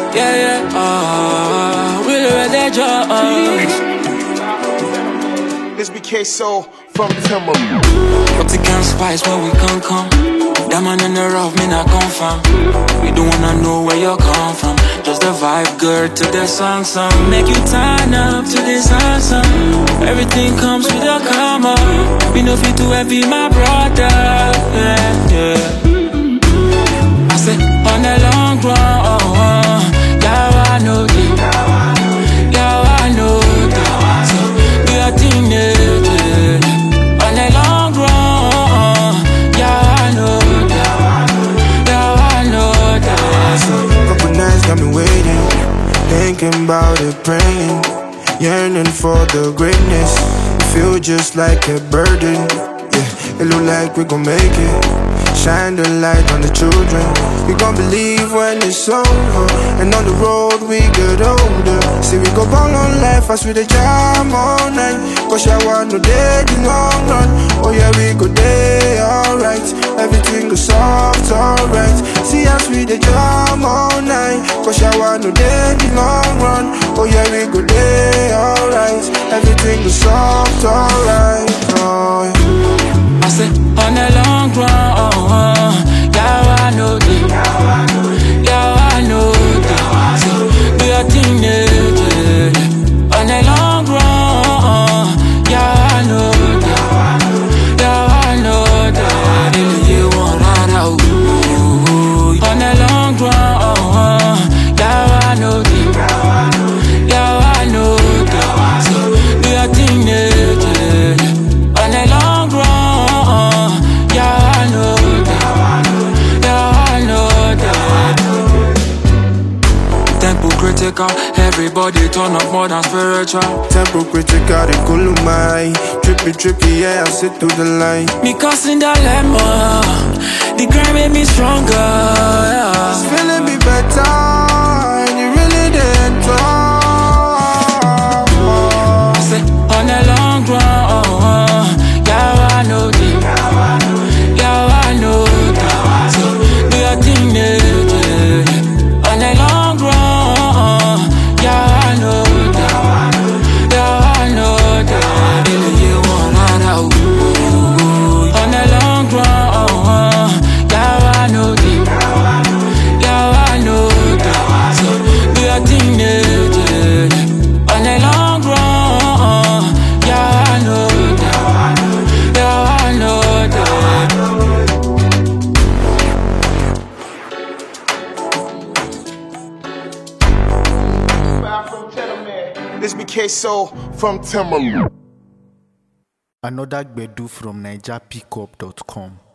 We'll let that judge. This BK Soul from Timber. But the can spice where we come. That man in the rough, me not confirm. We don't wanna know where you come from. Just the vibe, girl, to the song. Make you turn up to this song. Everything comes with a comma. We know fit to happy, my brother. I say on the long run, yeah, I know it. Yeah, I know it. So we are teenagers on the long run. Yeah, I know that. Yeah, I know that. Couple nights got me waiting, thinking about it, praying, yearning for the greatness. You feel just like a burden. Yeah, it look like we gon' make it. Shine the light on the children. We gon' believe when it's over. And on the road we get older. See we go ball on life as we the jam all night. Cause I want no day the long run. Oh yeah, we go day alright. Everything goes soft, alright. See as we the jam all night. Cause I want no day the long run. Oh yeah, we go day alright. Everything goes soft, alright. Oh yeah. I say on the long run, yeah, I know that. Yeah, I know that. So we are teenagers on the long run. Yeah, I know that. Yeah, I know that. You want right out on the long run. Yeah, I know that. Yeah, I know that. So we are teenagers on the long run. Critical, everybody turn up more than spiritual. Tempo critical, they cool my trippy, yeah, I sit through the line. Me causing dilemma, the grind made me stronger. Yeah. It's feeling me better, and you really didn't talk. I say on the long run, yeah, I know that. Yeah, I know that. So we are teenagers on the long run. This BK Soul from Timber. Another Gbedu from NigerPickup.com.